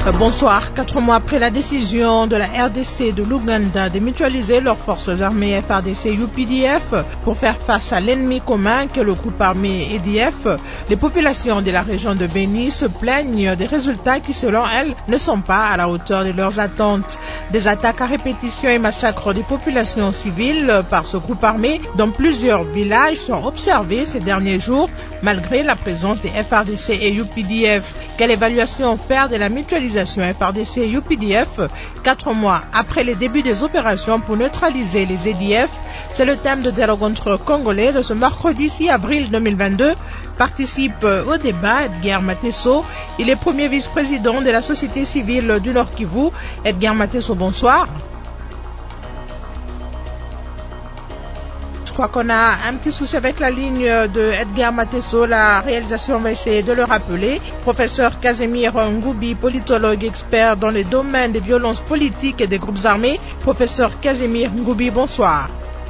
Bonsoir. 4 mois après la décision de la RDC de l'Ouganda de mutualiser leurs forces armées FARDC-UPDF pour faire face à l'ennemi commun que le groupe armé EDF, les populations de la région de Béni se plaignent des résultats qui, selon elles, ne sont pas à la hauteur de leurs attentes. Des attaques à répétition et massacres des populations civiles par ce groupe armé dans plusieurs villages sont observés ces derniers jours, malgré la présence des FARDC et UPDF. Quelle évaluation faire de la mutualisation FARDC et UPDF 4 mois après les débuts des opérations pour neutraliser les EDF? C'est le thème de dialogue entre Congolais de ce mercredi 6 avril 2022. Participe au débat Edgar Matesso. Il est premier vice-président de la société civile du Nord Kivu. Edgar Matesso, bonsoir. Je crois qu'on a un petit souci avec la ligne de Edgar Matesso. La réalisation va essayer de le rappeler. Professeur Casimir Ngoubi, politologue expert dans les domaines des violences politiques et des groupes armés. Professeur Casimir Ngoubi, bonsoir.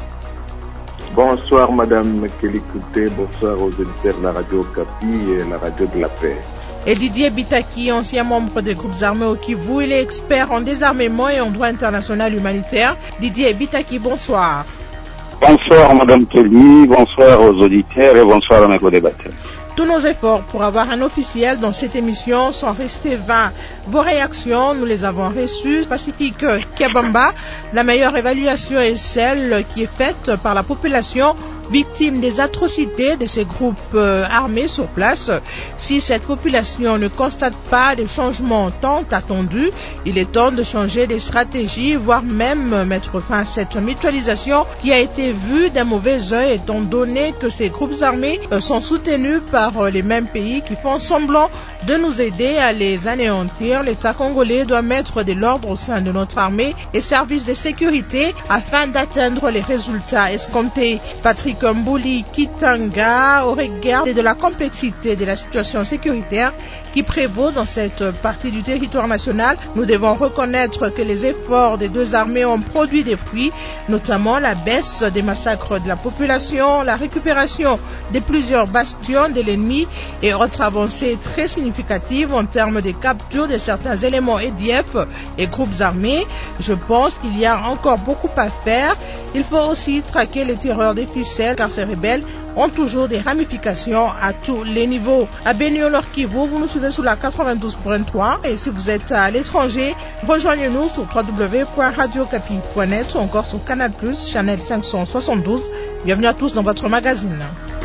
Bonsoir Madame Kélikouté, bonsoir aux auditeurs de la radio Capi et la radio de la paix. Et Didier Bitaki, ancien membre des groupes armés au Kivu, il est expert en désarmement et en droit international humanitaire. Didier Bitaki, bonsoir. Bonsoir Madame Kelly, bonsoir aux auditeurs et bonsoir à mes co-débatteurs. Tous nos efforts pour avoir un officiel dans cette émission sont restés vains. Vos réactions, nous les avons reçues. Pacifique Kiabamba, la meilleure évaluation est celle qui est faite par la population victime des atrocités de ces groupes armés sur place. Si cette population ne constate pas des changements tant attendus, il est temps de changer des stratégies, voire même mettre fin à cette mutualisation qui a été vue d'un mauvais œil étant donné que ces groupes armés sont soutenus par les mêmes pays qui font semblant de nous aider à les anéantir. L'État congolais doit mettre de l'ordre au sein de notre armée et services de sécurité afin d'atteindre les résultats escomptés. Patrick Mbouli Kitanga, au regard de la complexité de la situation sécuritaire qui prévaut dans cette partie du territoire national, nous devons reconnaître que les efforts des deux armées ont produit des fruits, notamment la baisse des massacres de la population, la récupération de plusieurs bastions de l'ennemi et autres avancées très significatives en termes de capture de certains éléments EDF et groupes armés. Je pense qu'il y a encore beaucoup à faire. Il faut aussi traquer les tireurs des ficelles car ces rebelles ont toujours des ramifications à tous les niveaux. À Béni au Nord Kivu, vous nous suivez sur la 92.3 et si vous êtes à l'étranger, rejoignez-nous sur www.radiocapi.net ou encore sur Canal+, Channel 572. Bienvenue à tous dans votre magazine.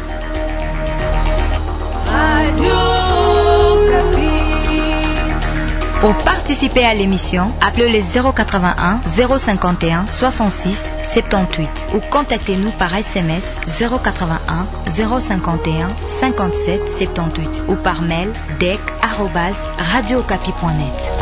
Pour participer à l'émission, appelez les 081 051 66 78 ou contactez-nous par SMS 081 051 57 78 ou par mail dec@radiocapi.net.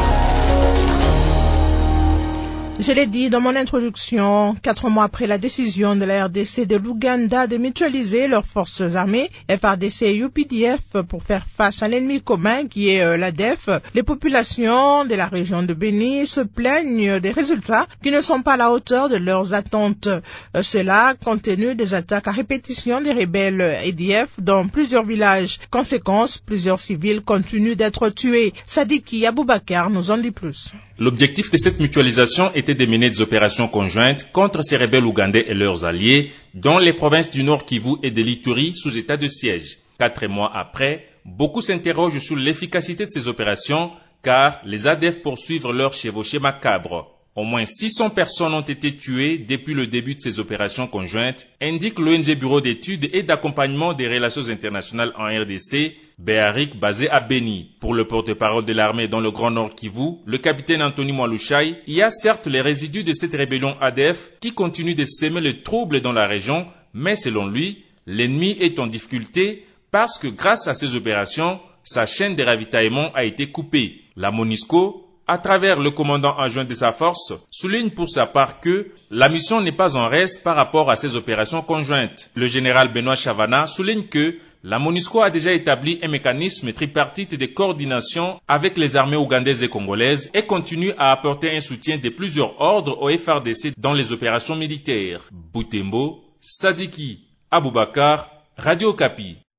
Je l'ai dit dans mon introduction, 4 mois après la décision de la RDC de l'Ouganda de mutualiser leurs forces armées, FARDC et UPDF, pour faire face à l'ennemi commun qui est l'ADF, les populations de la région de Béni se plaignent des résultats qui ne sont pas à la hauteur de leurs attentes. Cela compte tenu des attaques à répétition des rebelles EDF dans plusieurs villages. Conséquence, plusieurs civils continuent d'être tués. Sadiki Aboubakar nous en dit plus. L'objectif de cette mutualisation était de mener des opérations conjointes contre ces rebelles ougandais et leurs alliés, dont les provinces du Nord Kivu et de l'Ituri sous état de siège. 4 mois après, beaucoup s'interrogent sur l'efficacité de ces opérations, car les ADF poursuivent leur chevauchée macabre. Au moins 600 personnes ont été tuées depuis le début de ces opérations conjointes, indique l'ONG Bureau d'études et d'accompagnement des relations internationales en RDC, BEARIC, basé à Béni. Pour le porte-parole de l'armée dans le Grand Nord Kivu, le capitaine Anthony Mwalushai, il y a certes les résidus de cette rébellion ADF qui continue de semer le trouble dans la région, mais selon lui, l'ennemi est en difficulté parce que grâce à ces opérations, sa chaîne de ravitaillement a été coupée. La MONUSCO, à travers le commandant adjoint de sa force, souligne pour sa part que la mission n'est pas en reste par rapport à ces opérations conjointes. Le général Benoît Chavana souligne que la MONUSCO a déjà établi un mécanisme tripartite de coordination avec les armées ougandaises et congolaises et continue à apporter un soutien de plusieurs ordres au FARDC dans les opérations militaires. Butembo, Sadiki Aboubakar, Radio Okapi.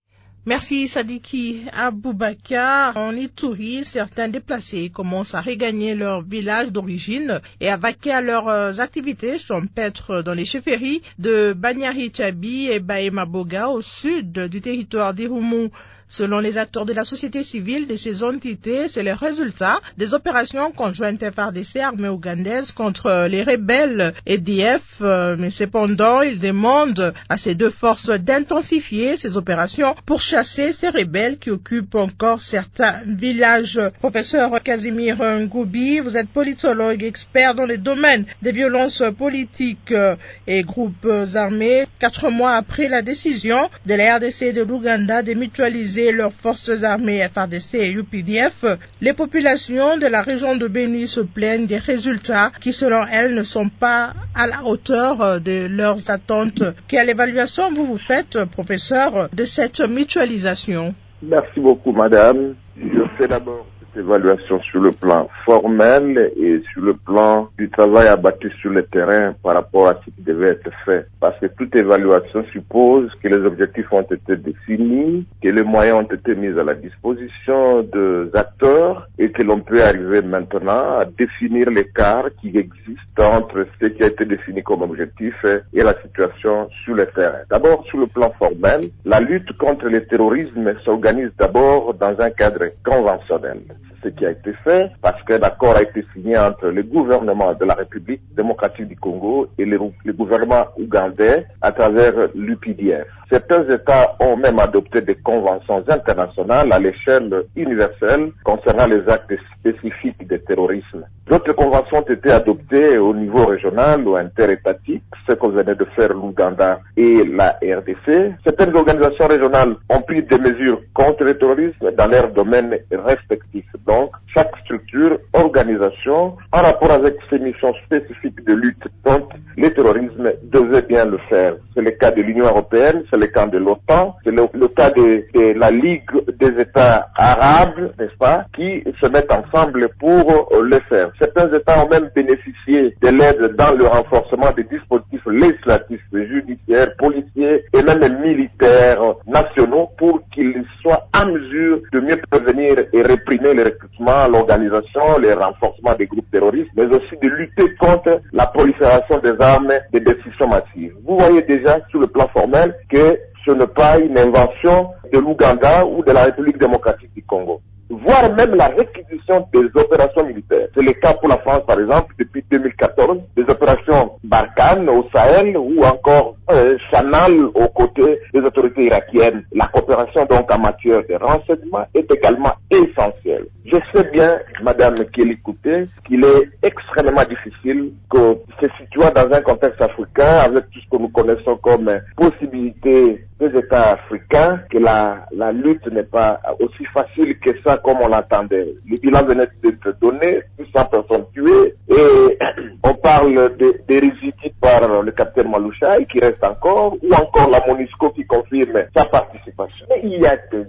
Merci Sadiki Aboubakar. En Ituri, certains déplacés commencent à regagner leur village d'origine et à vaquer à leurs activités champêtres dans les chefferies de Banyari-Tchabi et Baïma-Boga au sud du territoire d'Irumu. Selon les acteurs de la société civile de ces entités, c'est le résultat des opérations conjointes FARDC armée ougandaise contre les rebelles EDF. Mais cependant, ils demandent à ces deux forces d'intensifier ces opérations pour chasser ces rebelles qui occupent encore certains villages. Professeur Casimir Ngoubi, vous êtes politologue, expert dans les domaines des violences politiques et groupes armés. 4 mois après la décision de la RDC et de l'Ouganda de mutualiser leurs forces armées FARDC et UPDF, les populations de la région de Béni se plaignent des résultats qui, selon elles, ne sont pas à la hauteur de leurs attentes. Quelle évaluation vous faites, professeur, de cette mutualisation? Merci beaucoup, madame. Je fais d'abord cette évaluation sur le plan formel et sur le plan du travail abattu sur le terrain par rapport à ce qui devait être fait. Parce que toute évaluation suppose que les objectifs ont été définis, que les moyens ont été mis à la disposition des acteurs et que l'on peut arriver maintenant à définir l'écart qui existe entre ce qui a été défini comme objectif et la situation sur le terrain. D'abord, sur le plan formel, la lutte contre le terrorisme s'organise d'abord dans un cadre conventionnel. Ce qui a été fait parce qu'un accord a été signé entre le gouvernement de la République démocratique du Congo et le gouvernement ougandais à travers l'UPDF. Certains États ont même adopté des conventions internationales à l'échelle universelle concernant les actes spécifiques de terrorisme. D'autres conventions ont été adoptées au niveau régional ou interétatique, ce que venait de faire l'Ouganda et la RDC. Certaines organisations régionales ont pris des mesures contre le terrorisme dans leurs domaines respectifs. Donc, chaque structure, organisation, en rapport avec ses missions spécifiques de lutte contre le terrorisme, devait bien le faire. C'est le cas de l'Union européenne, c'est le cas de l'OTAN, c'est le cas de la Ligue des États arabes, n'est-ce pas, qui se mettent ensemble pour le faire. Certains États ont même bénéficié de l'aide dans le renforcement des dispositifs législatifs, judiciaires, policiers et même militaires nationaux pour qu'ils soient en mesure de mieux prévenir et réprimer les recrutements, l'organisation, les renforcements des groupes terroristes, mais aussi de lutter contre la prolifération des armes de destruction massive. Vous voyez déjà sur le plan formel que ce n'est pas une invention de l'Ouganda ou de la République démocratique du Congo. Voire même la réquisition des opérations militaires. C'est le cas pour la France, par exemple, depuis 2014, des opérations Barkhane au Sahel ou encore Chanal aux côtés des autorités irakiennes. La coopération donc en matière de renseignement est également essentielle. Je sais bien, Madame Kelly Kouté, qu'il est extrêmement difficile que se situant dans un contexte africain, avec tout ce que nous connaissons comme possibilité des États africains, que la lutte n'est pas aussi facile que ça comme on l'entendait. Le bilan venait d'être donné, 200 personnes tuées, et on parle des résidus par le capitaine Maloucha, qui reste encore, ou encore la MONUSCO qui confirme sa participation. Mais il y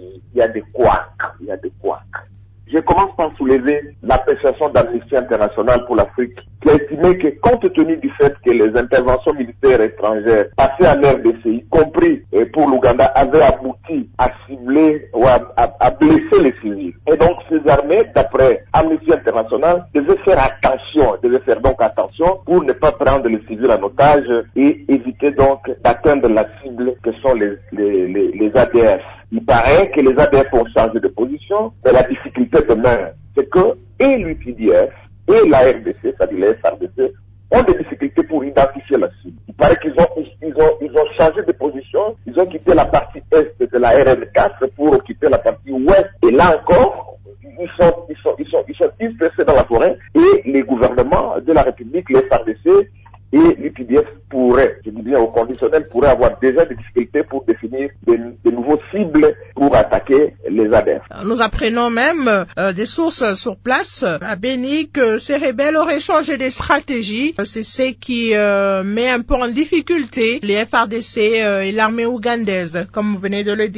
a des couacs. Je commence par soulever l'appréciation d'Amnesty International pour l'Afrique, qui a estimé que compte tenu du fait que les interventions militaires étrangères passées en RDC, y compris pour l'Ouganda, avaient abouti à cibler ou à blesser les civils. Et donc ces armées, d'après Amnesty International, devaient faire donc attention pour ne pas prendre les civils en otage et éviter donc d'atteindre la cible que sont les ADF. Il paraît que les ADF ont changé de position, mais la difficulté demeure. C'est que et l'UPDF et la RDC, c'est-à-dire les FARDC, ont des difficultés pour identifier la cible. Il paraît qu'ils ont changé de position, ils ont quitté la partie est de la RN4 pour occuper la partie ouest. Et là encore, ils sont dispersés dans la forêt et les gouvernements de la République, les FARDC, et l'UPDF pourrait, je dis bien au conditionnel, pourrait avoir déjà des difficultés pour définir de nouveaux cibles pour attaquer les ADF. Nous apprenons même des sources sur place à Béni que ces rebelles auraient changé des stratégies. C'est ce qui met un peu en difficulté les FARDC et l'armée ougandaise, comme vous venez de le dire.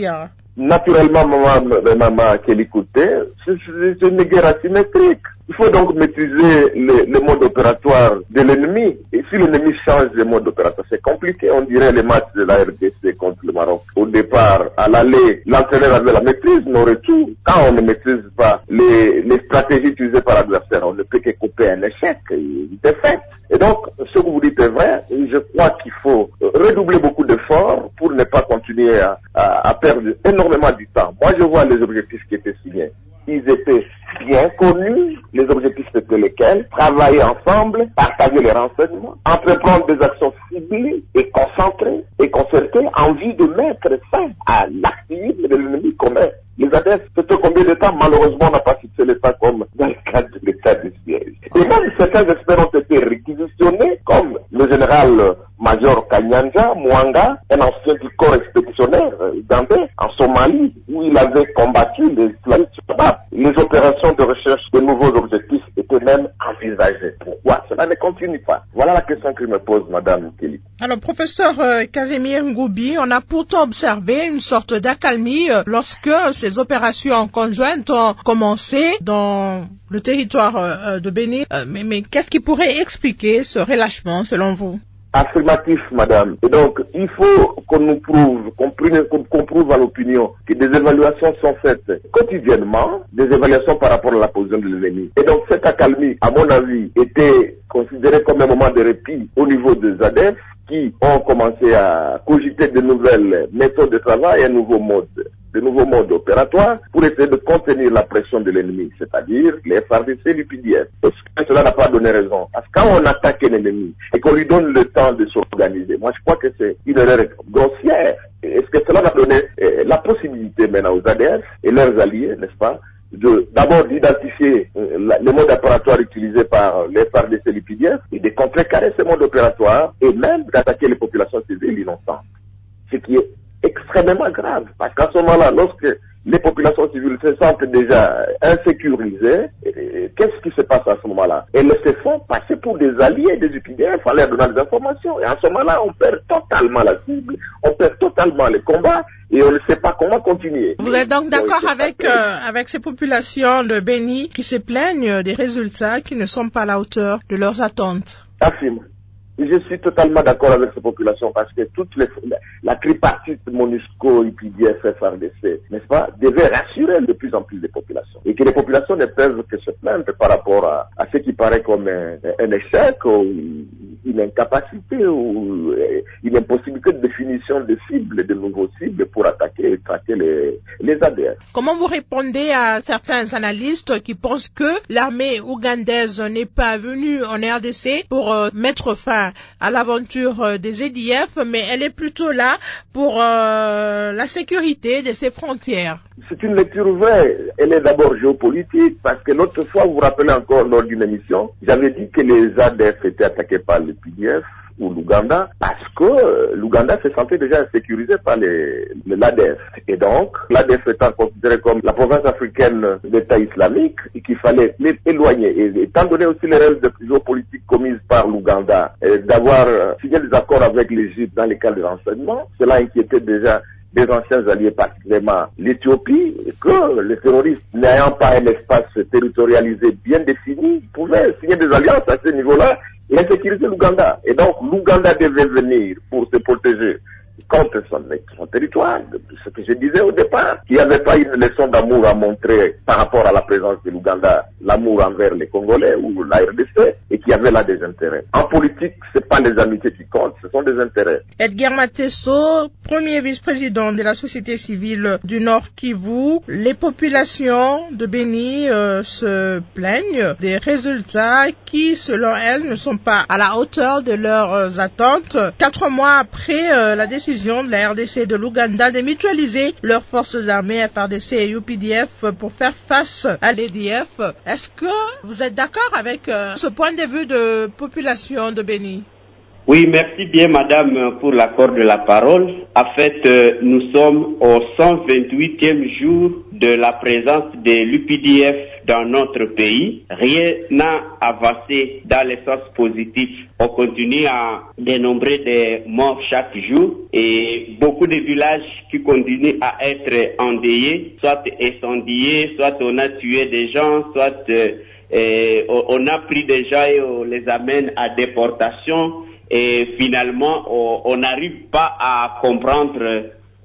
Naturellement, maman qui l'écoutait, c'est une guerre asymétrique. Il faut donc maîtriser le mode opératoire de l'ennemi. Et si l'ennemi change de mode opératoire, c'est compliqué. On dirait les matchs de la RDC contre le Maroc. Au départ, à l'aller, l'entraîneur avait la maîtrise, mais au retour, quand on ne maîtrise pas les stratégies utilisées par l'adversaire, on ne peut que couper un échec, une défaite. Et donc, ce que vous dites est vrai. Je crois qu'il faut redoubler beaucoup d'efforts pour ne pas continuer à perdre énormément du temps. Moi, je vois les objectifs qui étaient signés. Ils étaient bien connus. Les objectifs c'était lesquels? Travailler ensemble, partager les renseignements, entreprendre des actions ciblées et concentrées et concertées en vue de mettre fin à l'activisme de l'ennemi commun. Les ADF, c'était combien de temps? Malheureusement, on n'a pas fixé l'État comme dans le cadre de l'État de siège. Et même certains experts ont été réquisitionnés, comme le général-major Kanyanja Mwanga, un ancien du corps expéditionnaire ugandais en Somalie, où il avait combattu les islamistes. Les opérations de recherche de nouveaux objectifs étaient même envisagées. Pourquoi cela ne continue pas? Voilà la question que je me pose, Madame Kelly. Alors, professeur Casimir Ngoubi, on a pourtant observé une sorte d'accalmie lorsque ces opérations conjointes ont commencé dans le territoire de Béni. Mais qu'est-ce qui pourrait expliquer ce relâchement, selon vous? Affirmatif, madame. Et donc, il faut qu'on nous prouve, qu'on prouve à l'opinion que des évaluations sont faites quotidiennement, des évaluations par rapport à la position de l'ennemi. Et donc, cette accalmie, à mon avis, était considérée comme un moment de répit au niveau des ADF qui ont commencé à cogiter de nouvelles méthodes de travail et un nouveau mode opératoire pour essayer de contenir la pression de l'ennemi, c'est-à-dire les FARDC et l'UPDF. Est-ce que cela n'a pas donné raison? Parce que quand on attaque un ennemi et qu'on lui donne le temps de s'organiser, moi je crois que c'est une erreur grossière. Est-ce que cela va donner la possibilité maintenant aux ADF et leurs alliés, n'est-ce pas, d'abord d'identifier le mode opératoire utilisé par les FARDC et l'UPDF et de contrecarrer ce mode opératoire et même d'attaquer les populations civiles innocentes. Ce qui est extrêmement grave, parce qu'à ce moment-là, lorsque les populations civiles se sentent déjà insécurisées, qu'est-ce qui se passe à ce moment-là? Elles se font passer pour des alliés des UPDF en leur donnant des informations. Et à ce moment-là, on perd totalement la cible, on perd totalement les combats, et on ne sait pas comment continuer. Vous êtes donc d'accord avec ces populations de Béni qui se plaignent des résultats qui ne sont pas à la hauteur de leurs attentes? Affirme. Je suis totalement d'accord avec ces populations parce que la tripartite MONUSCO, UPDF, FARDC, n'est-ce pas, devait rassurer de plus en plus les populations. Et que les populations ne peuvent que se plaindre par rapport à ce qui paraît comme un échec ou une incapacité ou une impossibilité de définition de cibles, de nouveaux cibles pour attaquer et traquer les ADF. Comment vous répondez à certains analystes qui pensent que l'armée ougandaise n'est pas venue en RDC pour mettre fin à l'aventure des EDF, mais elle est plutôt là pour la sécurité de ses frontières? C'est une lecture vraie. Elle est d'abord géopolitique, parce que l'autre fois, vous vous rappelez encore lors d'une émission, j'avais dit que les ADF étaient attaqués par le PDF ou l'Ouganda, parce que l'Ouganda se sentait déjà sécurisé par l'ADF. Et donc, l'ADF étant considéré comme la province africaine d'État islamique, et qu'il fallait l'éloigner. Et étant donné aussi les règles de géopolitique commises par l'Ouganda, d'avoir signé des accords avec l'Égypte dans les cas de renseignement, cela inquiétait déjà des anciens alliés, particulièrement l'Éthiopie, que les terroristes, n'ayant pas un espace territorialisé bien défini, pouvaient signer des alliances à ce niveau-là et insécuriser l'Ouganda. Et donc, l'Ouganda devait venir pour se protéger contre son territoire, ce que je disais au départ, qu'il n'y avait pas une leçon d'amour à montrer par rapport à la présence de l'Ouganda, l'amour envers les Congolais ou la RDC, et qu'il y avait là des intérêts. En politique, c'est pas les amitiés qui comptent, ce sont des intérêts. Edgar Matesso, premier vice-président de la société civile du Nord Kivu, les populations de Béni se plaignent des résultats qui, selon elles, ne sont pas à la hauteur de leurs attentes. 4 mois après la décision de la RDC et de l'Ouganda de mutualiser leurs forces armées FARDC et UPDF pour faire face à l'EDF. Est-ce que vous êtes d'accord avec ce point de vue de population de Béni? Oui, merci bien madame pour l'accord de la parole. En fait, nous sommes au 128e jour de la présence de l'UPDF dans notre pays. Rien n'a avancé dans le sens positif. On continue à dénombrer des morts chaque jour et beaucoup de villages qui continuent à être endeuillés, soit incendiés, soit on a tué des gens, soit on a pris des gens et on les amène à déportation et finalement on n'arrive pas à comprendre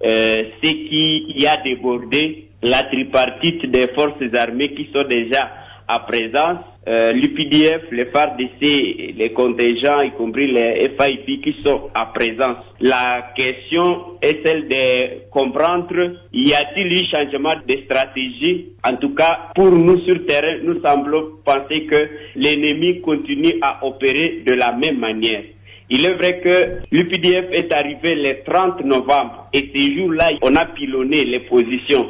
ce qui y a débordé, la tripartite des forces armées qui sont déjà à présence, l'UPDF, les FARDC, les contingents, y compris les FIP qui sont à présence. La question est celle de comprendre, y a-t-il eu changement de stratégie? En tout cas, pour nous sur terrain, nous semblons penser que l'ennemi continue à opérer de la même manière. Il est vrai que l'UPDF est arrivé le 30 novembre et ces jours-là, on a pilonné les positions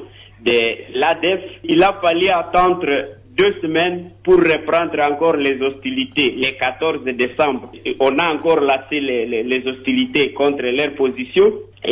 de l'ADF. Il a fallu attendre 2 semaines pour reprendre encore les hostilités, le 14 décembre. On a encore lancé les hostilités contre leur position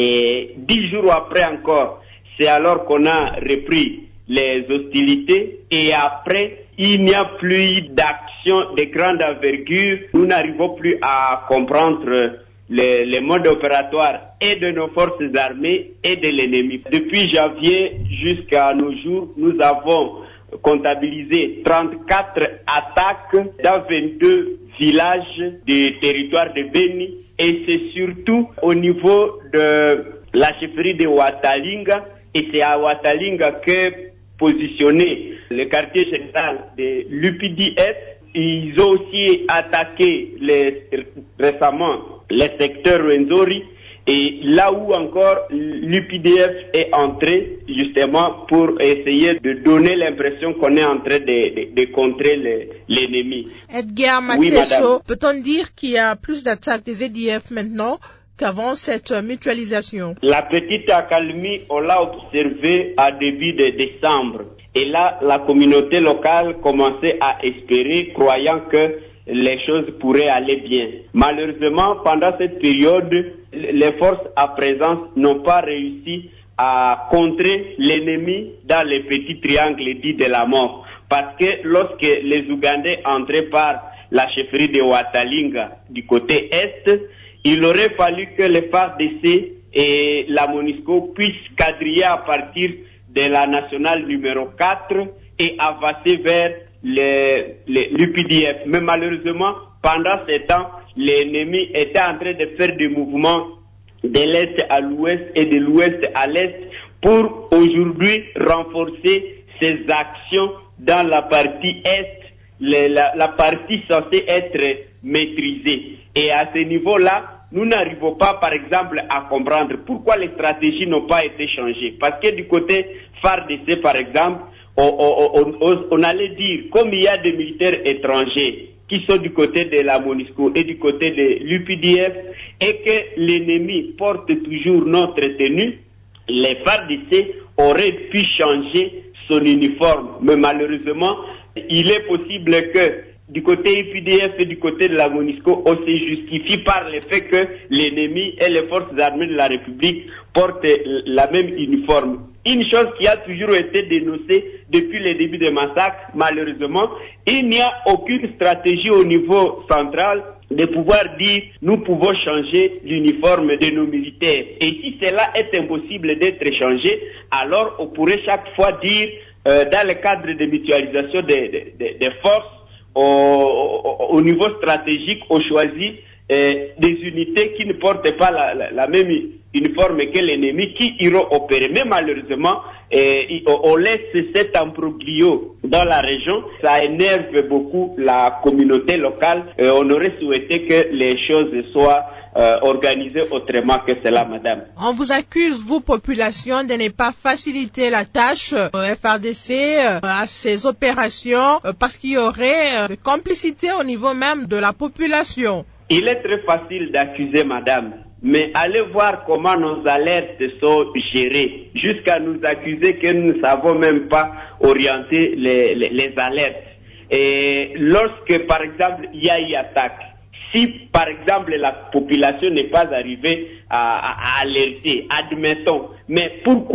et 10 jours après encore, c'est alors qu'on a repris les hostilités et après, il n'y a plus d'action de grande envergure. Nous n'arrivons plus à comprendre les modes opératoires et de nos forces armées et de l'ennemi. Depuis janvier jusqu'à nos jours, nous avons comptabilisé 34 attaques dans 22 villages du territoire de Beni et c'est surtout au niveau de la chefferie de Ouatalinga et c'est à Ouatalinga que positionné le quartier général de l'UPDF. Ils ont aussi attaqué récemment le secteur Rwenzori et là où encore l'UPDF est entré justement pour essayer de donner l'impression qu'on est en train de contrer l'ennemi. Edgar Matesso, peut-on dire qu'il y a plus d'attaques des EDF maintenant qu'avant cette mutualisation? La petite accalmie, on l'a observé à début de décembre. Et là, la communauté locale commençait à espérer, croyant que les choses pourraient aller bien. Malheureusement, pendant cette période, les forces à présence n'ont pas réussi à contrer l'ennemi dans les petits triangles dits de la mort. Parce que lorsque les Ougandais entraient par la chefferie de Ouatalinga du côté est, il aurait fallu que les FARDC et la MONUSCO puissent quadriller à partir de la nationale numéro 4 et avancer vers l'UPDF. Mais malheureusement, pendant ce temps, l'ennemi était en train de faire des mouvements de l'Est à l'Ouest et de l'Ouest à l'Est pour aujourd'hui renforcer ses actions dans la partie Est, la partie censée être maîtrisée. Et à ce niveau-là, nous n'arrivons pas, par exemple, à comprendre pourquoi les stratégies n'ont pas été changées. Parce que du côté FARDC, par exemple, on allait dire, comme il y a des militaires étrangers qui sont du côté de la MONUSCO et du côté de l'UPDF, et que l'ennemi porte toujours notre tenue, les FARDC auraient pu changer son uniforme. Mais malheureusement, il est possible que du côté UPDF et du côté de la MONUSCO, on se justifie par le fait que l'ennemi et les forces armées de la République portent la même uniforme. Une chose qui a toujours été dénoncée depuis le début des massacres, malheureusement, il n'y a aucune stratégie au niveau central de pouvoir dire nous pouvons changer l'uniforme de nos militaires. Et si cela est impossible d'être changé, alors on pourrait chaque fois dire dans le cadre de mutualisation des forces, au niveau stratégique, on choisit des unités qui ne portent pas la même uniforme que l'ennemi qui iront opérer. Mais malheureusement, on laisse cet imbroglio dans la région. Ça énerve beaucoup la communauté locale. On aurait souhaité que les choses soient organisées autrement que cela, madame. On vous accuse, vous, population, de ne pas faciliter la tâche au FARDC à ces opérations parce qu'il y aurait de complicité au niveau même de la population. Il est très facile d'accuser, madame. Mais allez voir comment nos alertes sont gérées, jusqu'à nous accuser que nous ne savons même pas orienter les alertes. Et lorsque, par exemple, il y a eu attaque, si, par exemple, la population n'est pas arrivée à alerter, admettons, mais pourquoi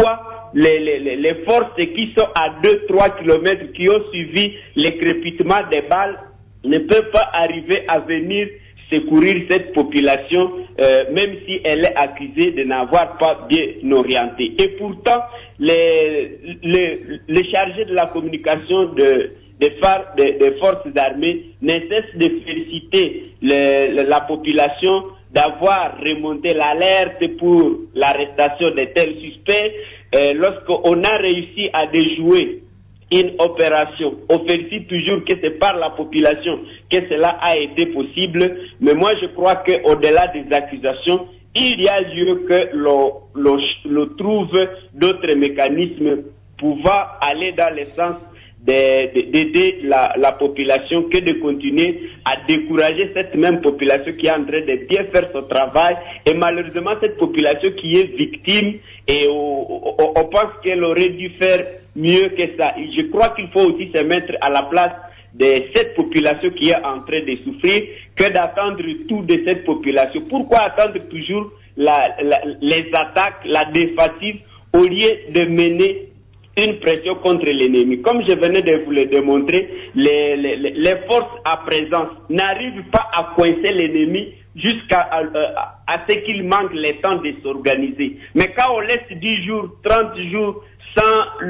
les forces qui sont à 2-3 kilomètres, qui ont suivi les crépitements des balles, ne peuvent pas arriver à venir secourir cette population, même si elle est accusée de n'avoir pas bien orienté. Et pourtant, les chargés de la communication des forces armées ne cessent de féliciter la population d'avoir remonté l'alerte pour l'arrestation de tels suspects. Lorsqu'on a réussi à déjouer une opération, on félicite toujours que c'est par la population que cela a été possible, mais moi je crois qu'au-delà des accusations, il y a lieu que l'on trouve d'autres mécanismes pouvant aller dans le sens d'aider la population que de continuer à décourager cette même population qui est en train de bien faire son travail, et malheureusement cette population qui est victime, et on pense qu'elle aurait dû faire mieux que ça. Et je crois qu'il faut aussi se mettre à la place de cette population qui est en train de souffrir, que d'attendre tout de cette population. Pourquoi attendre toujours les attaques, la défensive, au lieu de mener une pression contre l'ennemi? Comme je venais de vous le démontrer, les forces à présence n'arrivent pas à coincer l'ennemi jusqu'à ce qu'il manque le temps de s'organiser. Mais quand on laisse 10 jours, 30 jours sans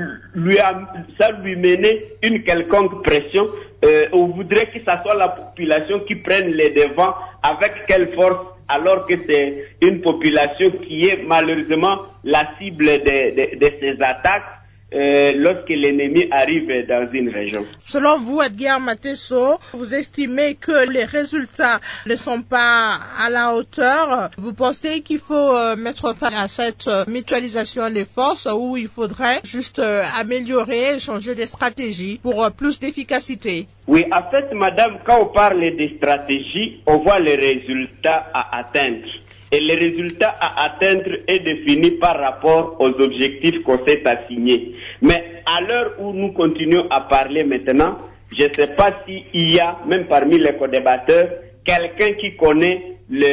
lui mener une quelconque pression, on voudrait que ce soit la population qui prenne les devants. Avec quelle force, alors que c'est une population qui est malheureusement la cible de ces attaques lorsque l'ennemi arrive dans une région. Selon vous, Edgar Matesso, vous estimez que les résultats ne sont pas à la hauteur. Vous pensez qu'il faut mettre fin à cette mutualisation des forces, ou il faudrait juste améliorer, changer des stratégies pour plus d'efficacité? Oui, en fait, madame, quand on parle des stratégies, on voit les résultats à atteindre. Et le résultat à atteindre est défini par rapport aux objectifs qu'on s'est assignés. Mais à l'heure où nous continuons à parler maintenant, je ne sais pas s'il y a, même parmi les co-débatteurs, quelqu'un qui connaît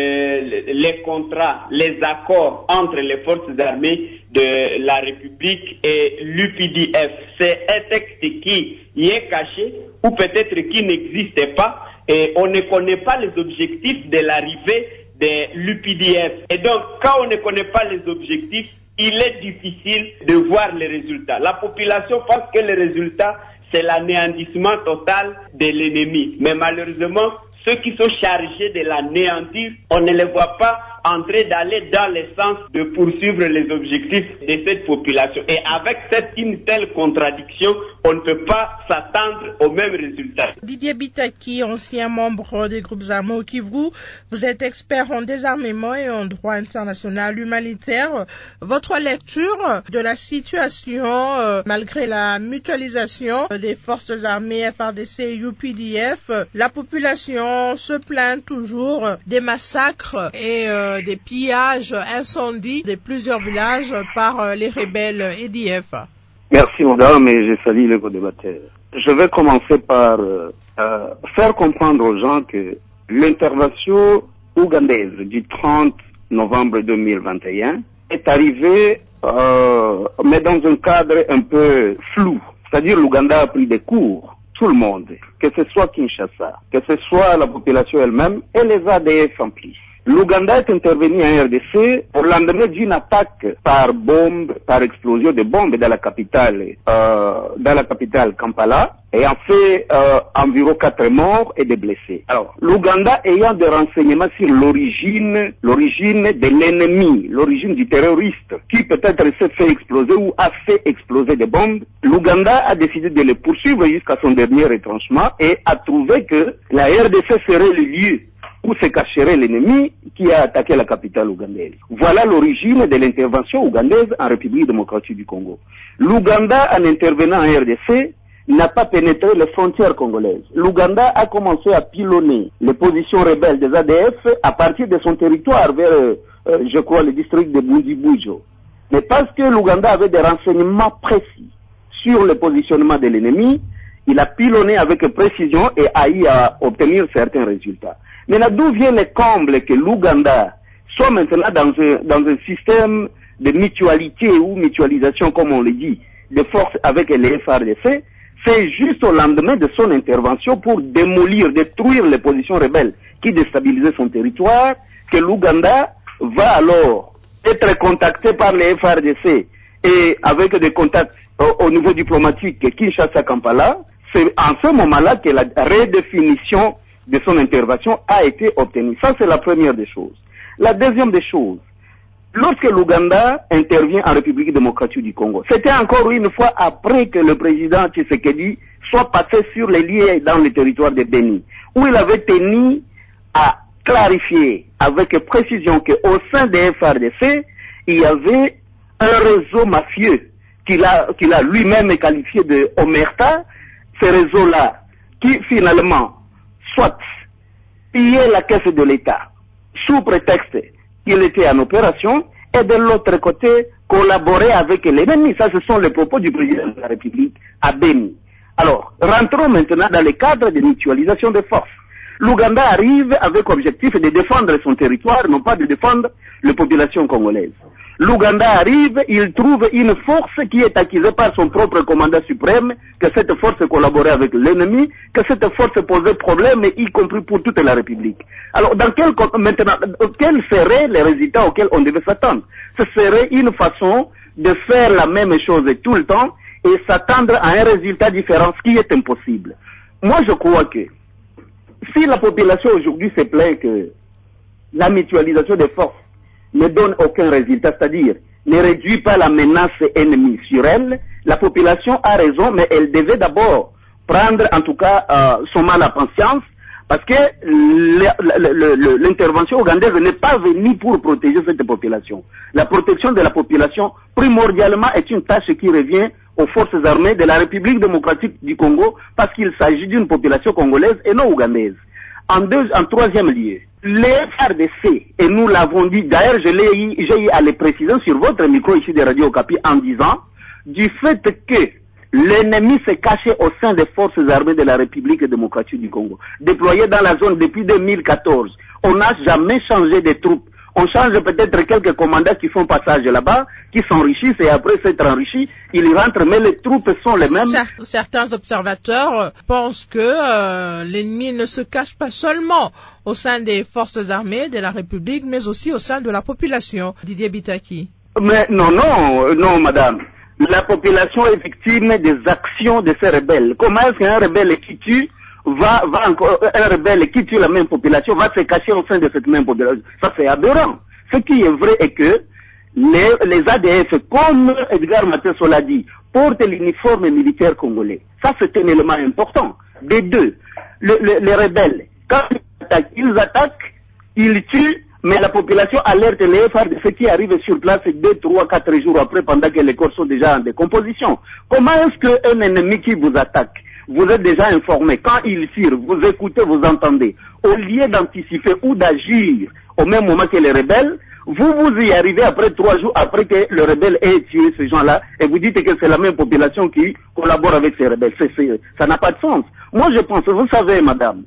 les contrats, les accords entre les forces armées de la République et l'UPDF. C'est un texte qui y est caché, ou peut-être qui n'existe pas, et on ne connaît pas les objectifs de l'arrivée de l'UPDF. Et donc, quand on ne connaît pas les objectifs, il est difficile de voir les résultats. La population pense que les résultats, c'est l'anéantissement total de l'ennemi. Mais malheureusement, ceux qui sont chargés de l'anéantir, on ne les voit pas en train d'aller dans le sens de poursuivre les objectifs de cette population. Et avec une telle contradiction, on ne peut pas s'attendre au même résultat. Didier Bitaki, ancien membre des groupes armés au Kivu, vous êtes expert en désarmement et en droit international humanitaire. Votre lecture de la situation, malgré la mutualisation des forces armées FARDC et UPDF, la population se plaint toujours des massacres et des pillages, incendies de plusieurs villages par les rebelles EDF. Merci madame, et je salue les co-débatteurs. Je vais commencer par faire comprendre aux gens que l'intervention ougandaise du 30 novembre 2021 est arrivée, mais dans un cadre un peu flou. C'est-à-dire l'Ouganda a pris des cours, tout le monde, que ce soit Kinshasa, que ce soit la population elle-même et les ADF en plus. L'Ouganda est intervenu en RDC au lendemain d'une attaque par bombe, par explosion de bombes dans la capitale Kampala, et en fait environ 4 morts et des blessés. Alors, l'Ouganda ayant des renseignements sur l'origine de l'ennemi, l'origine du terroriste, qui peut-être s'est fait exploser ou a fait exploser des bombes, l'Ouganda a décidé de le poursuivre jusqu'à son dernier retranchement et a trouvé que la RDC serait le lieu où se cacherait l'ennemi qui a attaqué la capitale ougandaise. Voilà l'origine de l'intervention ougandaise en République démocratique du Congo. L'Ouganda, en intervenant en RDC, n'a pas pénétré les frontières congolaises. L'Ouganda a commencé à pilonner les positions rebelles des ADF à partir de son territoire vers, je crois, le district de Bundibujo. Mais parce que l'Ouganda avait des renseignements précis sur le positionnement de l'ennemi, il a pilonné avec précision et a eu à obtenir certains résultats. Maintenant, d'où vient le comble que l'Ouganda soit maintenant dans un système de mutualité ou mutualisation, comme on le dit, de force avec les FARDC, c'est juste au lendemain de son intervention pour détruire les positions rebelles qui déstabilisaient son territoire, que l'Ouganda va alors être contacté par les FARDC et avec des contacts au niveau diplomatique Kinshasa-Kampala. C'est en ce moment-là que la redéfinition de son intervention a été obtenue. Ça, c'est la première des choses. La deuxième des choses, lorsque l'Ouganda intervient en République démocratique du Congo, c'était encore une fois après que le président Tshisekedi soit passé sur les liens dans le territoire de Beni, où il avait tenu à clarifier avec précision qu'au sein des FARDC, il y avait un réseau mafieux qu'il a lui-même qualifié de omerta. Ces réseaux-là, qui finalement, soit pillaient la caisse de l'État, sous prétexte qu'il était en opération, et de l'autre côté, collaborer avec l'ennemi. Ça, ce sont les propos du président de la République à Beni. Alors, rentrons maintenant dans le cadre de mutualisation des forces. L'Ouganda arrive avec objectif de défendre son territoire, non pas de défendre les populations congolaises. L'Ouganda arrive, il trouve une force qui est accusée par son propre commandant suprême, que cette force collaborait avec l'ennemi, que cette force posait problème, y compris pour toute la République. Alors, quels seraient les résultats auxquels on devait s'attendre? Ce serait une façon de faire la même chose tout le temps et s'attendre à un résultat différent, ce qui est impossible. Moi, je crois que si la population aujourd'hui se plaint que la mutualisation des forces ne donne aucun résultat, c'est-à-dire ne réduit pas la menace ennemie sur elle, la population a raison, mais elle devait d'abord prendre en tout cas son mal à patience, parce que l'intervention ougandaise n'est pas venue pour protéger cette population. La protection de la population, primordialement, est une tâche qui revient aux forces armées de la République démocratique du Congo, parce qu'il s'agit d'une population congolaise et non ougandaise. En troisième lieu, les FARDC, et nous l'avons dit, d'ailleurs j'ai eu à le préciser sur votre micro ici de Radio Okapi en disant, du fait que l'ennemi s'est caché au sein des forces armées de la République démocratique du Congo, déployées dans la zone depuis 2014, on n'a jamais changé de troupes. On change peut-être quelques commandants qui font passage là-bas, qui s'enrichissent et après s'être enrichis, ils rentrent, mais les troupes sont les mêmes. Certains observateurs pensent que l'ennemi ne se cache pas seulement au sein des forces armées de la République, mais aussi au sein de la population. Didier Bitaki. Mais non, madame. La population est victime des actions de ces rebelles. Comment est-ce qu'un rebelle qui tue un rebelle qui tue la même population va se cacher au sein de cette même population? Ça, c'est aberrant. Ce qui est vrai est que les ADF, comme Edgar Mateso l'a dit, portent l'uniforme militaire congolais. Ça, c'est un élément important. Des deux, les rebelles, quand ils attaquent, ils tuent, mais la population alerte les FARDC qui arrivent sur place 2, 3, 4 jours après, pendant que les corps sont déjà en décomposition. Comment est-ce qu'un ennemi qui vous attaque, vous êtes déjà informé, quand il tire, vous écoutez, vous entendez, au lieu d'anticiper ou d'agir au même moment que les rebelles, vous y arrivez après 3 jours après que le rebelle ait tué ces gens-là, et vous dites que c'est la même population qui collabore avec ces rebelles. Ça n'a pas de sens. Moi, je pense, vous savez, madame,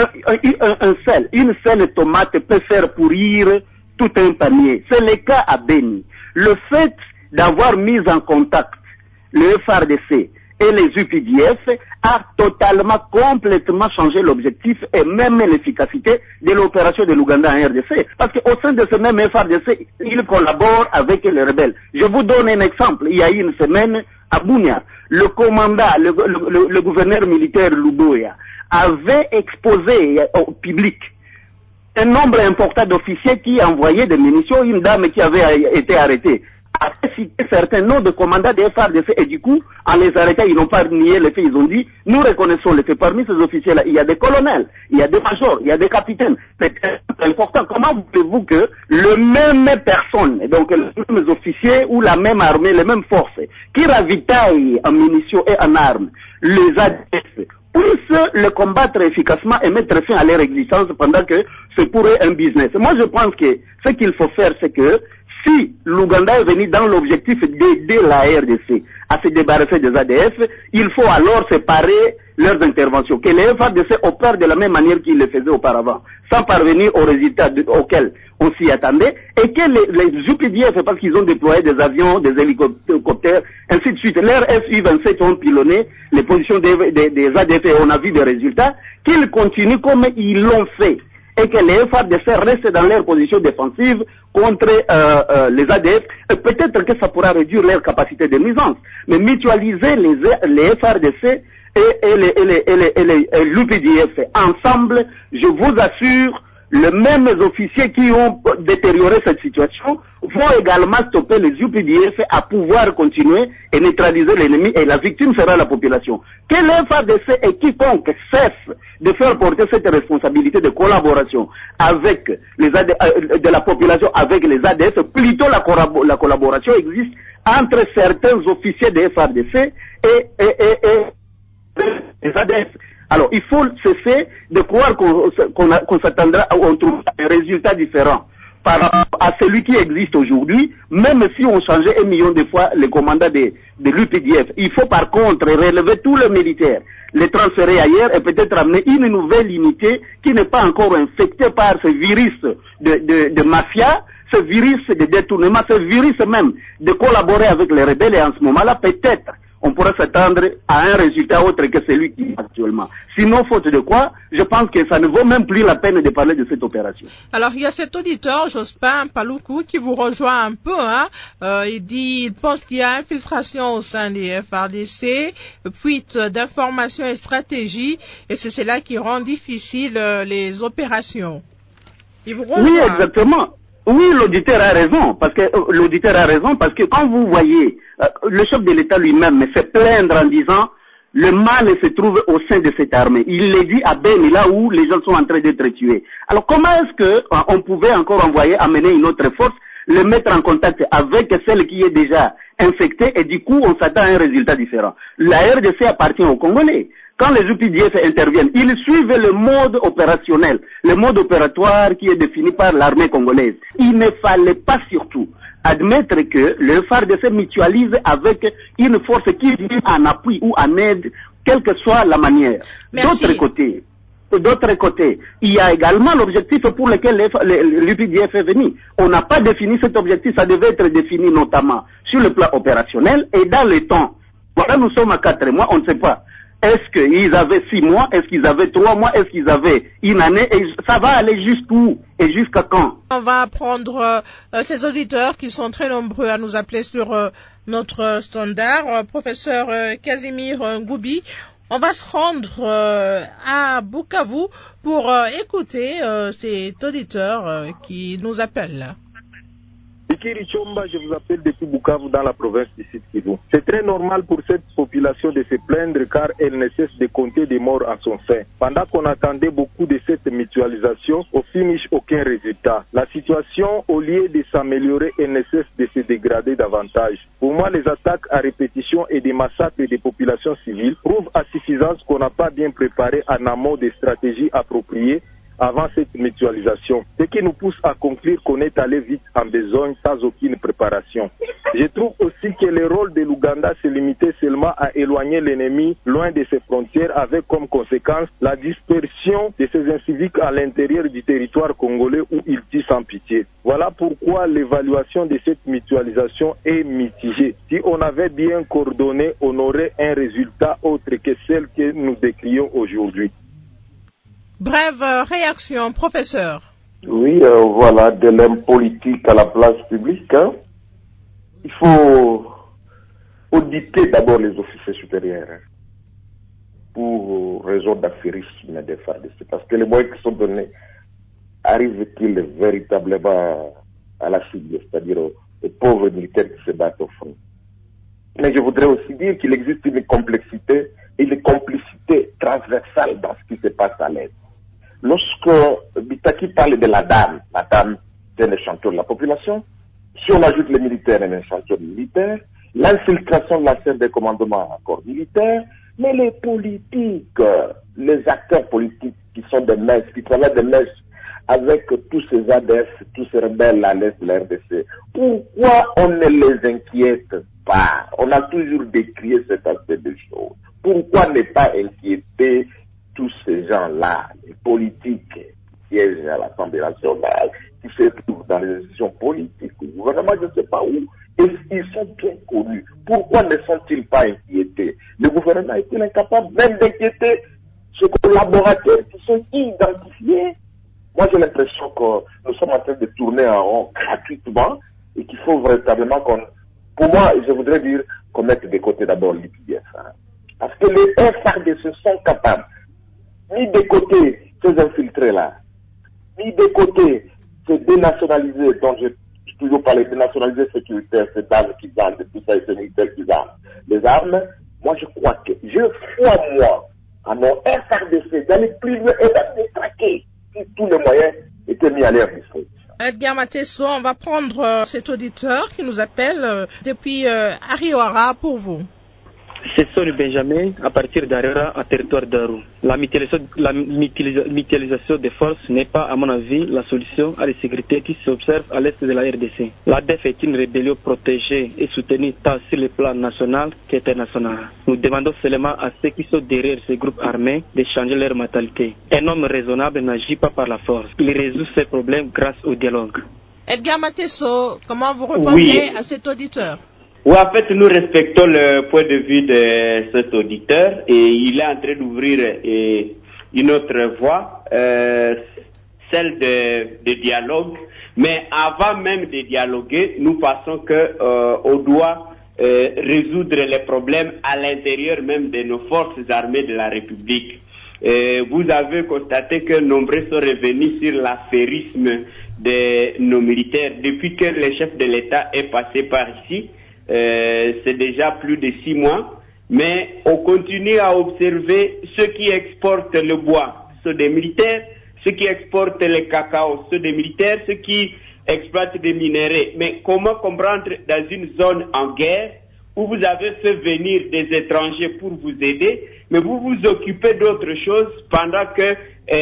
une seule tomate peut faire pourrir tout un panier. C'est le cas à Beni. Le fait d'avoir mis en contact le FARDC et les UPDF a totalement, complètement changé l'objectif et même l'efficacité de l'opération de l'Ouganda en RDC. Parce qu'au sein de ce même FARDC, ils collaborent avec les rebelles. Je vous donne un exemple. Il y a une semaine, à Bunia, le commandant, le gouverneur militaire Luboya, avait exposé au public un nombre important d'officiers qui envoyaient des munitions, une dame qui avait été arrêtée a cité certains noms de commandants des FARDC et du coup, en les arrêtant, ils n'ont pas nié les faits, ils ont dit, nous reconnaissons les faits. Parmi ces officiers-là, il y a des colonels, il y a des majors, il y a des capitaines. C'est important. Comment voulez-vous que le même personne, donc les mêmes officiers ou la même armée, les mêmes forces, qui ravitaillent en munitions et en armes, les ADF, puissent le combattre efficacement et mettre fin à leur existence pendant que c'est pour eux un business. Moi, je pense que ce qu'il faut faire, c'est que si l'Ouganda est venu dans l'objectif d'aider la RDC à se débarrasser des ADF, il faut alors séparer leurs interventions, que les FARDC opèrent de la même manière qu'ils le faisaient auparavant, sans parvenir aux résultats auxquels on s'y attendait, et que les UPDF, parce qu'ils ont déployé des avions, des hélicoptères, ainsi de suite, leurs Su-27 ont pilonné les positions des ADF et on a vu des résultats, qu'ils continuent comme ils l'ont fait, et que les FARDC restent dans leur position défensive contre les ADF, et peut-être que ça pourra réduire leur capacité de nuisance. Mais mutualiser les FARDC et l'UPDF ensemble, je vous assure, les mêmes officiers qui ont détérioré cette situation vont également stopper les UPDF à pouvoir continuer et neutraliser l'ennemi, et la victime sera la population. Que les FARDC et quiconque cesse de faire porter cette responsabilité de collaboration avec de la population avec les ADF, plutôt la collaboration existe entre certains officiers des FARDC et les ADF. Alors, il faut cesser de croire qu'on s'attendra à trouver un résultat différent par rapport à celui qui existe aujourd'hui, même si on changeait 1 million de fois les commandants de l'UPDF. Il faut par contre relever tous les militaires, les transférer ailleurs et peut-être amener une nouvelle unité qui n'est pas encore infectée par ce virus de mafia, ce virus de détournement, ce virus même de collaborer avec les rebelles, et en ce moment-là, peut-être, on pourrait s'attendre à un résultat autre que celui qui est actuellement. Sinon, faute de quoi, je pense que ça ne vaut même plus la peine de parler de cette opération. Alors, il y a cet auditeur, Jospin Paloukou, qui vous rejoint un peu, il pense qu'il y a infiltration au sein des FARDC, fuite d'informations et stratégies, et c'est cela qui rend difficile les opérations. Il vous rejoint. Oui, exactement. Oui, l'auditeur a raison, parce que quand vous voyez le chef de l'État lui-même se plaindre en disant le mal se trouve au sein de cette armée. Il l'a dit à Beni, là où les gens sont en train d'être tués. Alors comment est-ce que on pouvait encore amener une autre force, le mettre en contact avec celle qui est déjà infectée, et du coup on s'attend à un résultat différent. La RDC appartient aux Congolais. Quand les UPDF interviennent, ils suivent le mode opérationnel, le mode opératoire qui est défini par l'armée congolaise. Il ne fallait pas surtout admettre que le FARDC mutualise avec une force qui vient en appui ou en aide, quelle que soit la manière. D'autre côté, il y a également l'objectif pour lequel l'UPDF est venu. On n'a pas défini cet objectif, ça devait être défini notamment sur le plan opérationnel et dans le temps. Voilà, nous sommes à 4 mois, on ne sait pas. Est-ce qu'ils avaient 6 mois? Est-ce qu'ils avaient 3 mois? Est-ce qu'ils avaient une année? Et ça va aller jusqu'où? Et jusqu'à quand? On va prendre ces auditeurs qui sont très nombreux à nous appeler sur notre standard. Professeur Casimir Ngoubi, on va se rendre à Bukavu pour écouter cet auditeur qui nous appelle. Ikiri Chomba, je vous appelle depuis Bukavu dans la province du Sud Kivu. C'est très normal pour cette population de se plaindre car elle ne cesse de compter des morts à son sein. Pendant qu'on attendait beaucoup de cette mutualisation, au finish aucun résultat. La situation, au lieu de s'améliorer, elle ne cesse de se dégrader davantage. Pour moi, les attaques à répétition et des massacres des populations civiles prouvent à suffisance qu'on n'a pas bien préparé en amont des stratégies appropriées avant cette mutualisation, ce qui nous pousse à conclure qu'on est allé vite en besogne sans aucune préparation. Je trouve aussi que le rôle de l'Ouganda s'est limité seulement à éloigner l'ennemi loin de ses frontières, avec comme conséquence la dispersion de ces inciviques à l'intérieur du territoire congolais où ils tuent sans pitié. Voilà pourquoi l'évaluation de cette mutualisation est mitigée. Si on avait bien coordonné, on aurait un résultat autre que celle que nous décrions aujourd'hui. Brève réaction, professeur. Oui, voilà, de l'homme politique à la place publique. Il faut auditer d'abord les officiers supérieurs pour raison d'affairisme des FARDC. Parce que les moyens qui sont donnés arrivent-ils véritablement à la cible, c'est-à-dire aux pauvres militaires qui se battent au front. Mais je voudrais aussi dire qu'il existe une complexité et une complicité transversale dans ce qui se passe à l'Est. Lorsque Bitaki parle de la dame c'est un échantillon de la population. Si on ajoute les militaires, un échantillon militaire, l'infiltration de la scène des commandements encore militaire, mais les politiques, les acteurs politiques qui sont des messes, qui travaillent des messes avec tous ces ADF, tous ces rebelles à l'Est de la RDC, pourquoi on ne les inquiète pas? On a toujours décrié cet aspect des choses. Pourquoi ne pas inquiéter tous ces gens-là, les politiques qui siègent à l'Assemblée nationale, qui se trouvent dans les institutions politiques, au gouvernement, je ne sais pas où, et ils sont bien connus. Pourquoi ne sont-ils pas inquiétés? Le gouvernement est-il incapable même d'inquiéter ces collaborateurs qui sont identifiés? Moi, j'ai l'impression que nous sommes en train de tourner en rond gratuitement et qu'il faut véritablement pour moi, je voudrais dire qu'on mette de côté d'abord l'IPDF. Parce que les FARDC sont capables, ni de côté ces infiltrés-là, ni de côté ces dénationalisés dont j'ai toujours parlé, dénationalisés sécuritaires, ces dames qui vendent, tout ça, et ces militaires qui vendent les armes. Moi, je crois que, moi, à nos FARDC d'aller plus loin et même de traquer si tous les moyens étaient mis à leur disposition. Edgar Matesso, on va prendre cet auditeur qui nous appelle depuis Ariwara pour vous. C'est Sonny Benjamin, à partir d'Ariwara, en territoire d'Aru. La mutualisation des forces n'est pas, à mon avis, la solution à l'insécurité qui s'observe à l'est de la RDC. L'ADF est une rébellion protégée et soutenue tant sur le plan national qu'international. Nous demandons seulement à ceux qui sont derrière ces groupes armés de changer leur mentalité. Un homme raisonnable n'agit pas par la force. Il résout ses problèmes grâce au dialogue. Edgar Matesso, comment vous répondez à cet auditeur? Oui, en fait, nous respectons le point de vue de cet auditeur et il est en train d'ouvrir une autre voie, celle de dialogue. Mais avant même de dialoguer, nous pensons qu'on doit résoudre les problèmes à l'intérieur même de nos forces armées de la République. Vous avez constaté que nombreux sont revenus sur l'affairisme de nos militaires depuis que le chef de l'État est passé par ici. C'est déjà plus de 6 mois, mais on continue à observer ceux qui exportent le bois, ceux des militaires, ceux qui exportent le cacao, ceux des militaires, ceux qui exploitent des minéraux. Mais comment comprendre dans une zone en guerre où vous avez fait venir des étrangers pour vous aider, mais vous vous occupez d'autres choses pendant que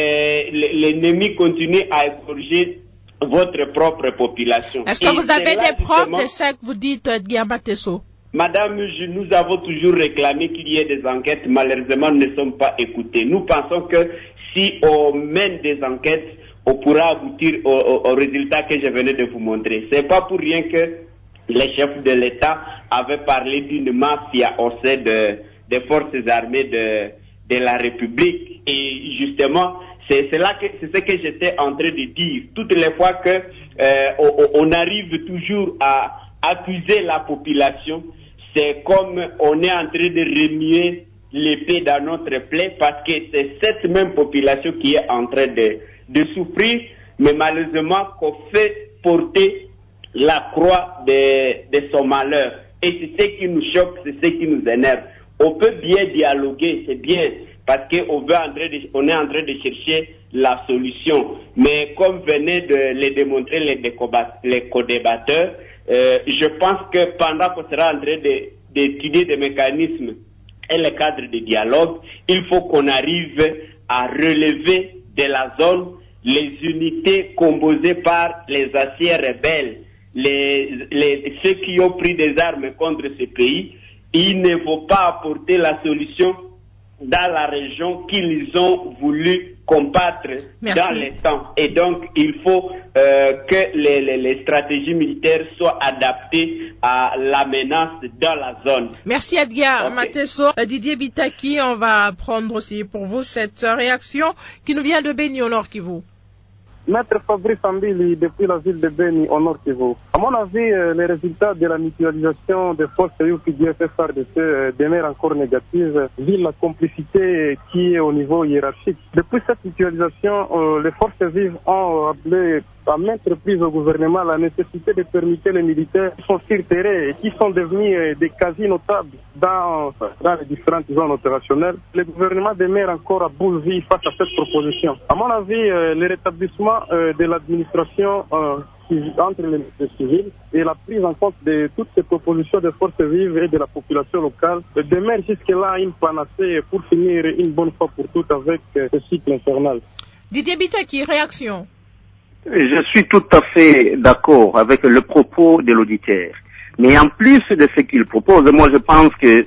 l'ennemi continue à égorger votre propre population. Est-ce que vous avez des preuves de ce que vous dites, Edgar Matesso? Madame, nous avons toujours réclamé qu'il y ait des enquêtes. Malheureusement, nous ne sommes pas écoutés. Nous pensons que si on mène des enquêtes, on pourra aboutir au résultat que je venais de vous montrer. C'est pas pour rien que les chefs de l'État avaient parlé d'une mafia au sein des forces armées de la République. Et justement, c'est ce que j'étais en train de dire. Toutes les fois que on arrive toujours à accuser la population, c'est comme on est en train de remuer l'épée dans notre plaie, parce que c'est cette même population qui est en train de souffrir, mais malheureusement qu'on fait porter la croix de son malheur. Et c'est ce qui nous choque, c'est ce qui nous énerve. On peut bien dialoguer, c'est bien, parce qu'on est en train de chercher la solution. Mais comme venaient de le démontrer les co-débatteurs, je pense que pendant qu'on sera en train d'étudier des mécanismes et le cadre de dialogue, il faut qu'on arrive à relever de la zone les unités composées par les anciens rebelles, ceux qui ont pris des armes contre ce pays. Il ne faut pas apporter la solution dans la région qu'ils ont voulu combattre dans les temps. Et donc, il faut que les stratégies militaires soient adaptées à la menace dans la zone. Merci Edgar Matesso. Didier Bitaki, on va prendre aussi pour vous cette réaction qui nous vient de Beni au Nord Kivu. Maître Fabrice Ambili, depuis la ville de Beni, au Nord Kivu. À mon avis, les résultats de la mutualisation des forces UPDF et FARDC demeurent encore négatifs, vu la complicité qui est au niveau hiérarchique. Depuis cette mutualisation, les forces vives ont appelé à maintes reprises au gouvernement la nécessité de permettre les militaires qui sont sur terrain et qui sont devenus des quasi-notables dans les différentes zones opérationnelles. Le gouvernement demeure encore à bout vie face à cette proposition. À mon avis, le rétablissement de l'administration entre les civils et la prise en compte de toutes ces propositions de forces vives et de la population locale demeure jusque-là une panacée pour finir une bonne fois pour toutes avec ce cycle infernal. Didier Bitaki, réaction. Je suis tout à fait d'accord avec le propos de l'auditeur. Mais en plus de ce qu'il propose, moi je pense que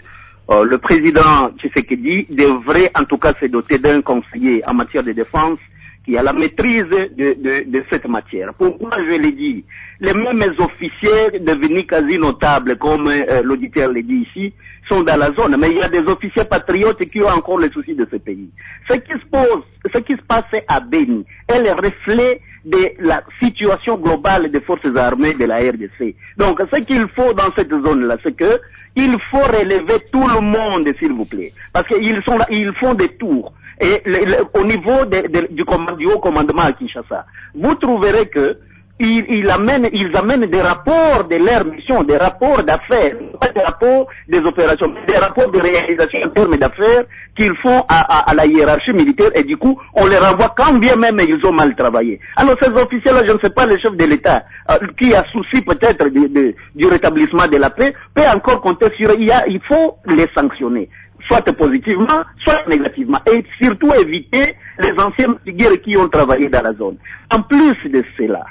le président Tshisekedi devrait en tout cas se doter d'un conseiller en matière de défense qui a la maîtrise de cette matière. Pourquoi je l'ai dit? Les mêmes officiers devenus quasi notables, comme l'auditeur l'a dit ici, sont dans la zone, mais il y a des officiers patriotes qui ont encore les soucis de ce pays. Ce qui se passe à Beni est le reflet de la situation globale des forces armées de la RDC. Donc, ce qu'il faut dans cette zone-là, c'est que il faut relever tout le monde, s'il vous plaît, parce qu'ils sont là, ils font des tours. Et au niveau du haut commandement à Kinshasa, vous trouverez que ils amènent des rapports de leur mission, des rapports d'affaires, pas des rapports des opérations, mais des rapports de réalisation en termes d'affaires qu'ils font à la hiérarchie militaire, et du coup, on les renvoie quand bien même ils ont mal travaillé. Alors ces officiels-là, je ne sais pas, le chef de l'État, qui a souci peut-être du rétablissement de la paix, peut encore compter sur eux. Il faut les sanctionner, soit positivement, soit négativement, et surtout éviter les anciennes figures qui ont travaillé dans la zone. En plus de cela,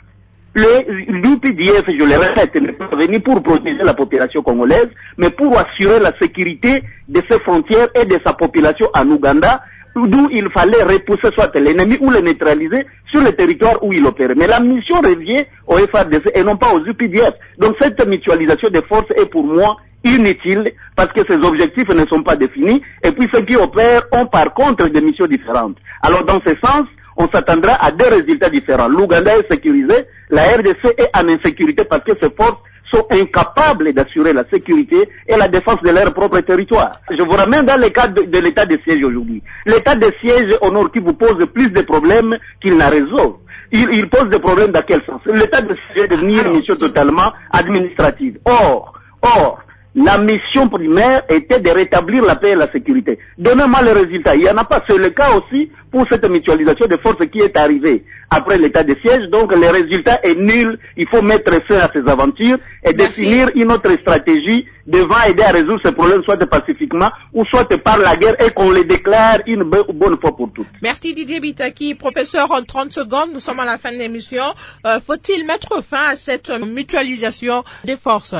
l'UPDF, je le répète, n'est pas venu pour protéger la population congolaise, mais pour assurer la sécurité de ses frontières et de sa population en Ouganda, d'où il fallait repousser soit l'ennemi ou le neutraliser sur le territoire où il opère. Mais la mission revient au FARDC et non pas aux UPDF. Donc cette mutualisation des forces est pour moi inutile parce que ces objectifs ne sont pas définis et puis ceux qui opèrent ont par contre des missions différentes. Alors dans ce sens, on s'attendra à deux résultats différents. L'Ouganda est sécurisé, la RDC est en insécurité parce que ces forces sont incapables d'assurer la sécurité et la défense de leur propre territoire. Je vous ramène dans le cadre de l'état de siège aujourd'hui. L'état de siège au Nord Kivu vous pose plus de problèmes qu'il n'a résolve. Il pose des problèmes dans quel sens? L'état de siège est devenu une mission totalement administrative. Or, la mission primaire était de rétablir la paix et la sécurité. Donnez-moi les résultats. Il n'y en a pas. C'est le cas aussi pour cette mutualisation de forces qui est arrivée après l'état de siège. Donc, le résultat est nul. Il faut mettre fin à ces aventures et définir une autre stratégie devant aider à résoudre ces problèmes, soit pacifiquement ou soit par la guerre et qu'on les déclare une bonne fois pour toutes. Merci Didier Bitaki. Professeur, en 30 secondes, nous sommes à la fin de l'émission. Faut-il mettre fin à cette mutualisation des forces?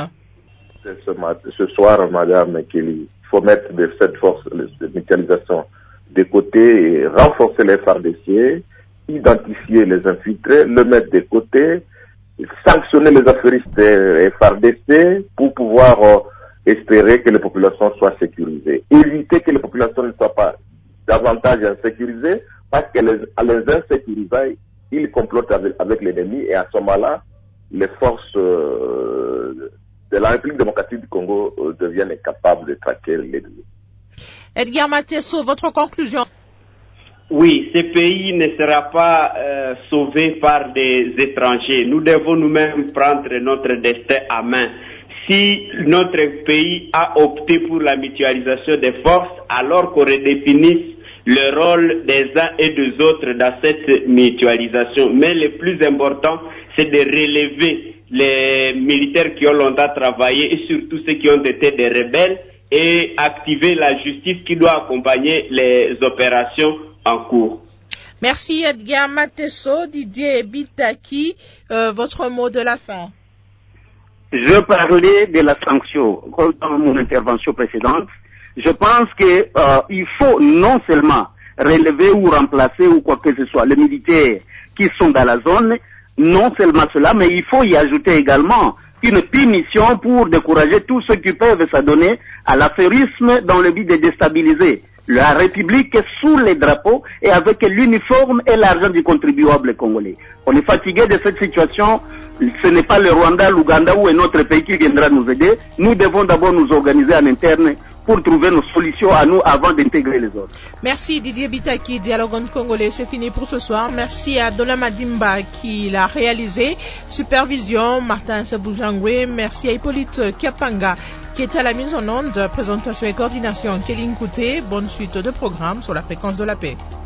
Ce soir, Madame Kelly, il faut mettre cette force de mutualisation de côté et renforcer les FARDC, identifier les infiltrés, le mettre de côté, sanctionner les affairistes FARDC pour pouvoir espérer que les populations soient sécurisées. Éviter que les populations ne soient pas davantage insécurisées parce qu'à les insécuriser, ils complotent avec l'ennemi et à ce moment-là, les forces de la République démocratique du Congo deviennent incapables de traquer l'ennemi. Edgar Matesso, votre conclusion? Oui, ce pays ne sera pas sauvé par des étrangers. Nous devons nous-mêmes prendre notre destin à main. Si notre pays a opté pour la mutualisation des forces, alors qu'on redéfinisse le rôle des uns et des autres dans cette mutualisation. Mais le plus important, c'est de relever les militaires qui ont longtemps travaillé et surtout ceux qui ont été des rebelles et activer la justice qui doit accompagner les opérations en cours. Merci Edgar Matesso. Didier Bitaki, votre mot de la fin. Je parlais de la sanction dans mon intervention précédente. Je pense que il faut non seulement relever ou remplacer ou quoi que ce soit les militaires qui sont dans la zone, non seulement cela, mais il faut y ajouter également une punition pour décourager tous ceux qui peuvent s'adonner à l'affairisme dans le but de déstabiliser la République sous les drapeaux et avec l'uniforme et l'argent du contribuable congolais. On est fatigué de cette situation. Ce n'est pas le Rwanda, l'Ouganda ou un autre pays qui viendra nous aider. Nous devons d'abord nous organiser en interne pour trouver nos solutions à nous avant d'intégrer les autres. Merci Didier Bitaki, Dialogue en Congolais, c'est fini pour ce soir. Merci à Dona Madimba qui l'a réalisé. Supervision, Martin Saboujangwe. Merci à Hippolyte Kiapanga qui était à la mise en onde. Présentation et coordination, Kéline Kouté. Bonne suite de programme sur la fréquence de la paix.